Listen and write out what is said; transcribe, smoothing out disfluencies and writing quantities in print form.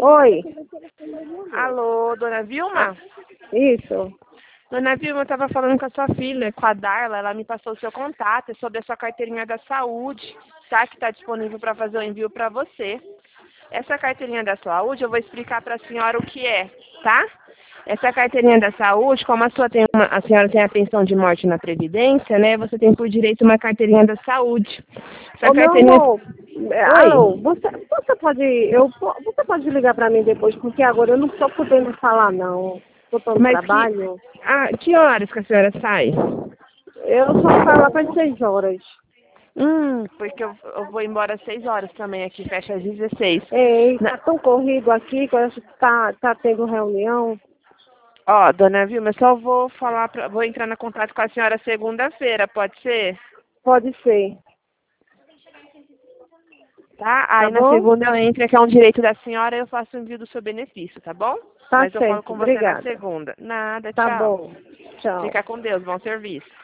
Oi. Alô, dona Vilma? Isso. Dona Vilma, eu estava falando com a sua filha, com a Darla, ela me passou o seu contato, é sobre a sua carteirinha da saúde, tá? Que está disponível para fazer o envio para você. Essa carteirinha da saúde, eu vou explicar para a senhora o que é, tá? Essa carteirinha da saúde, como a senhora tem a pensão de morte na Previdência, né? Você tem por direito uma carteirinha da saúde. Essa Ô, meu carteirinha... amor, alô, Oi? você pode ligar para mim depois, porque agora eu não estou podendo falar, não. Estou no Mas que... trabalho. que horas que a senhora sai? Eu só saio lá para as 6 horas. Porque eu vou embora às 6 horas também aqui, fecha às 16. Ei, tá tão corrido aqui, que eu acho que tá tendo reunião. Ó, dona Vilma, eu só vou vou entrar em contato com a senhora segunda-feira, pode ser? Pode ser, Tá? tá Aí na bom? segunda eu entro, que é um direito da senhora, eu faço o envio do seu benefício, tá bom? Tá Mas eu falo certo, com você na obrigada. segunda. Nada, Tá tchau. bom, tchau. Fica com Deus, bom serviço.